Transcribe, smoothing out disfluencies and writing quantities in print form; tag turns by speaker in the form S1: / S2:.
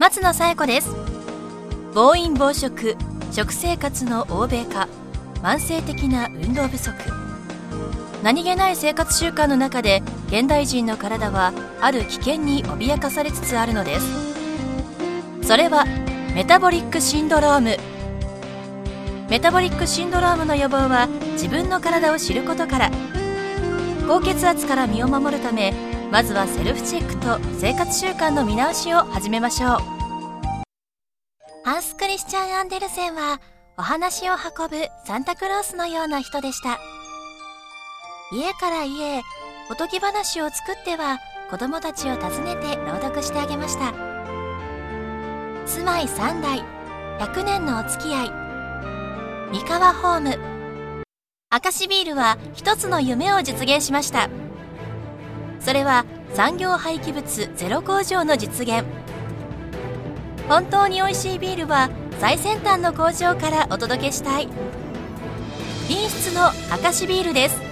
S1: 松野紗友子です。暴飲暴食、食生活の欧米化、慢性的な運動不足、何気ない生活習慣の中で現代人の体はある危険に脅かされつつあるのです。それはメタボリックシンドローム。メタボリックシンドロームの予防は自分の体を知ることから。高血圧から身を守るため、まずはセルフチェックと生活習慣の見直しを始めましょう。ハンス・クリスチャン・アンデルセンはお話を運ぶサンタクロースのような人でした。家から家へおとぎ話を作っては子供たちを訪ねて朗読してあげました。住まい3代、100年のお付き合い、三河ホーム。明石ビールは一つの夢を実現しました。それは産業廃棄物ゼロ工場の実現。本当に美味しいビールは最先端の工場からお届けしたい。品質の明石ビールです。